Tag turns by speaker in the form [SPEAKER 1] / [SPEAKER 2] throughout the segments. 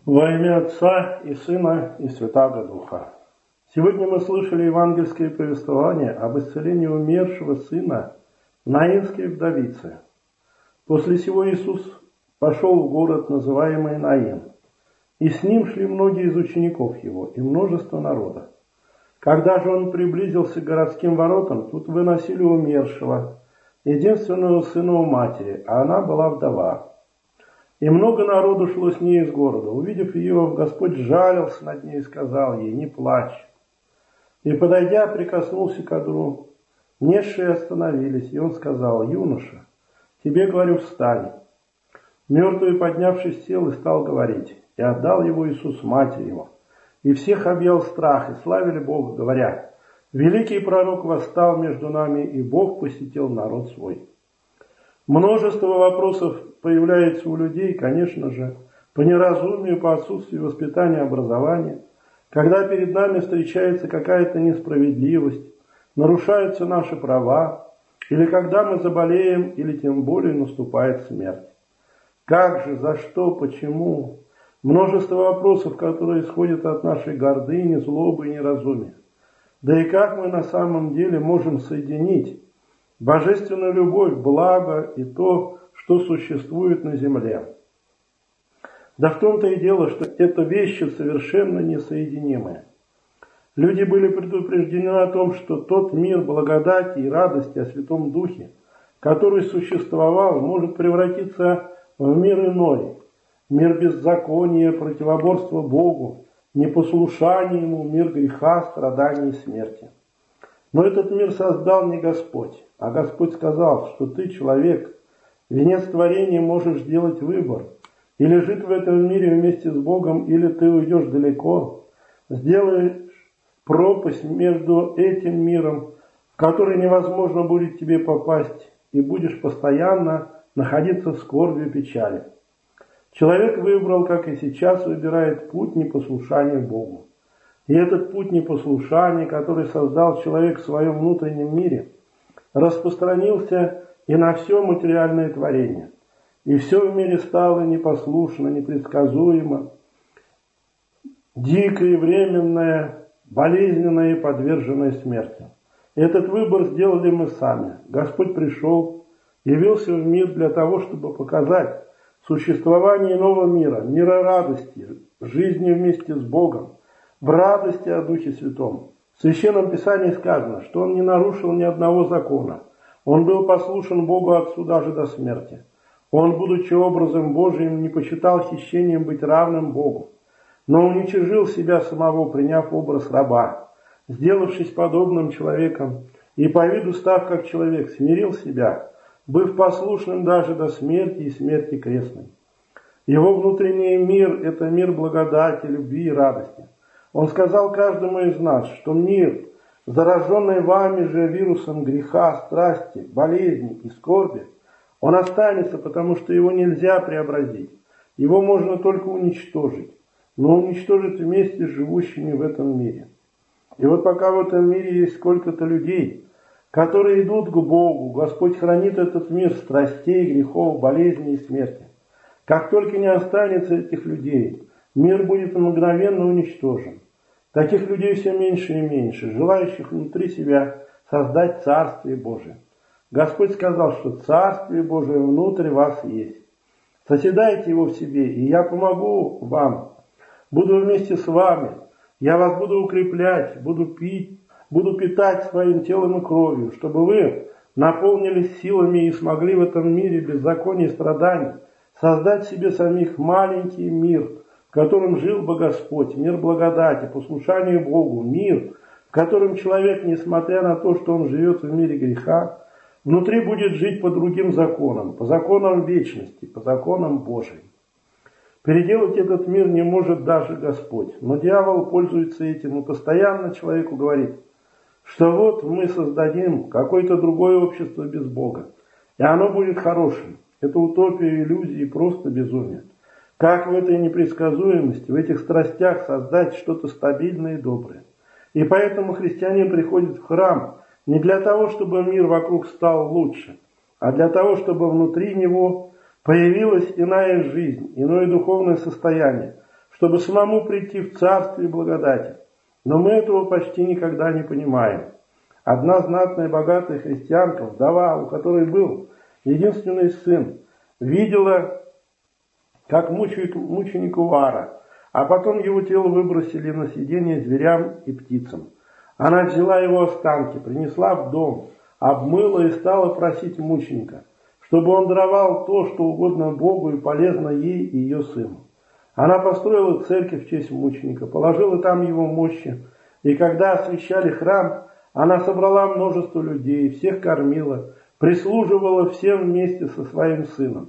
[SPEAKER 1] Во имя Отца и Сына и Святаго Духа. Сегодня мы слышали евангельское повествование об исцелении умершего сына наинской вдовицы. После сего Иисус пошел в город, называемый Наин, и с ним шли многие из учеников его и множество народа. Когда же он приблизился к городским воротам, тут выносили умершего, единственного сына у матери, а она была вдова. И много народу шло с ней из города. Увидев ее, Господь жалился над ней и сказал ей: «Не плачь». И, подойдя, прикоснулся к одру. Несшие остановились, и он сказал: «Юноша, тебе говорю, встань». Мертвый, поднявшись, сел и стал говорить. И отдал его Иисус матери его. И всех объял страх, и славили Бога, говоря: «Великий пророк восстал между нами, и Бог посетил народ свой». Множество вопросов появляется у людей, конечно же, по неразумию, по отсутствию воспитания и образования, когда перед нами встречается какая-то несправедливость, нарушаются наши права, или когда мы заболеем, или тем более наступает смерть. Как же, за что, почему? Множество вопросов, которые исходят от нашей гордыни, злобы и неразумия. Да и как мы на самом деле можем соединить божественную любовь, благо и то, что существует на земле? Да в том-то и дело, что это вещи совершенно несоединимые. Люди были предупреждены о том, что тот мир благодати и радости о Святом Духе, который существовал, может превратиться в мир иной, мир беззакония, противоборства Богу, непослушания Ему, мир греха, страданий и смерти. Но этот мир создал не Господь, а Господь сказал, что ты, человек, венец творения, можешь сделать выбор. Или жить в этом мире вместе с Богом, или ты уйдешь далеко, сделаешь пропасть между этим миром, в который невозможно будет тебе попасть, и будешь постоянно находиться в скорби и печали. Человек выбрал, как и сейчас выбирает, путь непослушания Богу. И этот путь непослушания, который создал человек в своем внутреннем мире, распространился и на все материальное творение. И все в мире стало непослушно, непредсказуемо, дикое, временное, болезненное и подверженное смерти. Этот выбор сделали мы сами. Господь пришел, явился в мир для того, чтобы показать существование нового мира, мира радости, жизни вместе с Богом, в радости о Духе Святом. В Священном Писании сказано, что он не нарушил ни одного закона. Он был послушен Богу Отцу даже до смерти. Он, будучи образом Божиим, не почитал хищением быть равным Богу, но уничижил себя самого, приняв образ раба, сделавшись подобным человеком и по виду став как человек, смирил себя, быв послушным даже до смерти и смерти крестной. Его внутренний мир – это мир благодати, любви и радости. Он сказал каждому из нас, что мир, зараженный вами же вирусом греха, страсти, болезни и скорби, он останется, потому что его нельзя преобразить. Его можно только уничтожить, но уничтожить вместе с живущими в этом мире. И вот пока в этом мире есть сколько-то людей, которые идут к Богу, Господь хранит этот мир страстей, грехов, болезней и смерти. Как только не останется этих людей, мир будет мгновенно уничтожен. Таких людей все меньше и меньше, желающих внутри себя создать Царствие Божие. Господь сказал, что Царствие Божие внутри вас есть. Соседайте его в себе, и я помогу вам. Буду вместе с вами. Я вас буду укреплять, буду питать своим телом и кровью, чтобы вы наполнились силами и смогли в этом мире беззакония и страданий создать себе самих маленький мир, в котором жил бы Господь, мир благодати, послушания Богу, мир, в котором человек, несмотря на то, что он живет в мире греха, внутри будет жить по другим законам, по законам вечности, по законам Божьим. Переделать этот мир не может даже Господь, но дьявол пользуется этим и постоянно человеку говорит, что вот мы создадим какое-то другое общество без Бога, и оно будет хорошим. Это утопия, иллюзии, просто безумие. Как в этой непредсказуемости, в этих страстях создать что-то стабильное и доброе? И поэтому христиане приходят в храм не для того, чтобы мир вокруг стал лучше, а для того, чтобы внутри него появилась иная жизнь, иное духовное состояние, чтобы самому прийти в царствие благодати. Но мы этого почти никогда не понимаем. Одна знатная богатая христианка, вдова, у которой был единственный сын, видела, как мученик Увара, а потом его тело выбросили на съедение зверям и птицам. Она взяла его останки, принесла в дом, обмыла и стала просить мученика, чтобы он даровал то, что угодно Богу и полезно ей и ее сыну. Она построила церковь в честь мученика, положила там его мощи, и когда освящали храм, она собрала множество людей, всех кормила, прислуживала всем вместе со своим сыном.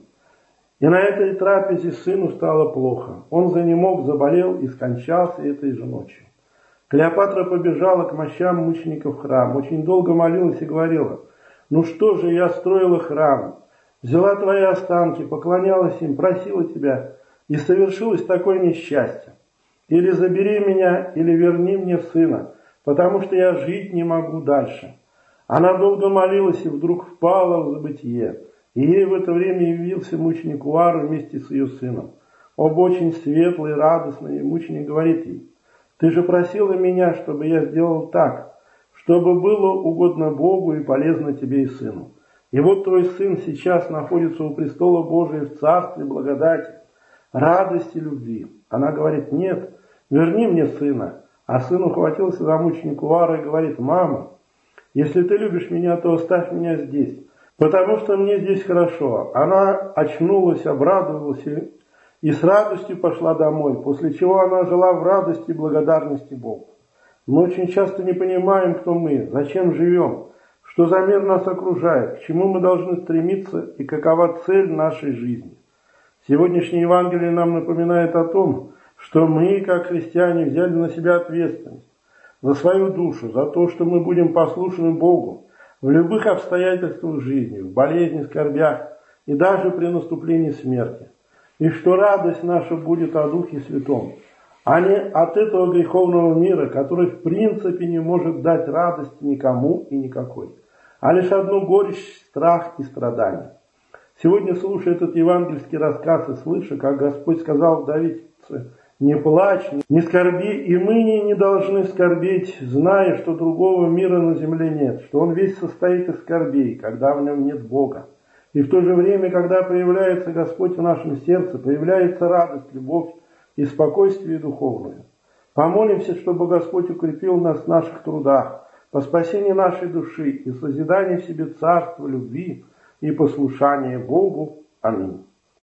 [SPEAKER 1] И на этой трапезе сыну стало плохо. Он занемог, заболел и скончался этой же ночью. Клеопатра побежала к мощам мучеников в храм, очень долго молилась и говорила: «Ну что же, я строила храм, взяла твои останки, поклонялась им, просила тебя, и совершилось такое несчастье. Или забери меня, или верни мне сына, потому что я жить не могу дальше». Она долго молилась и вдруг впала в забытье. И ей в это время явился мученик Увара вместе с ее сыном. Оба очень светлые, радостные, и мученик говорит ей: «Ты же просила меня, чтобы я сделал так, чтобы было угодно Богу и полезно тебе и сыну. И вот твой сын сейчас находится у престола Божия в царстве благодати, радости, любви». Она говорит: «Нет, верни мне сына». А сын ухватился за мученика Увара и говорит: «Мама, если ты любишь меня, то оставь меня здесь, потому что мне здесь хорошо». Она очнулась, обрадовалась и с радостью пошла домой, после чего она жила в радости и благодарности Богу. Мы очень часто не понимаем, кто мы, зачем живем, что за мир нас окружает, к чему мы должны стремиться и какова цель нашей жизни. Сегодняшнее Евангелие нам напоминает о том, что мы, как христиане, взяли на себя ответственность за свою душу, за то, что мы будем послушны Богу в любых обстоятельствах жизни, в болезни, скорбях и даже при наступлении смерти. И что радость наша будет о Духе Святом, а не от этого греховного мира, который в принципе не может дать радости никому и никакой, а лишь одну горечь, страх и страдания. Сегодня, слушая этот евангельский рассказ и слыша, как Господь сказал вдовице: «Не плачь, не скорби», и мы не должны скорбеть, зная, что другого мира на земле нет, что он весь состоит из скорбей, когда в нем нет Бога. И в то же время, когда проявляется Господь в нашем сердце, появляется радость, любовь и спокойствие духовное. Помолимся, чтобы Господь укрепил нас в наших трудах, по спасению нашей души и созиданию в себе царства любви и послушания Богу. Аминь.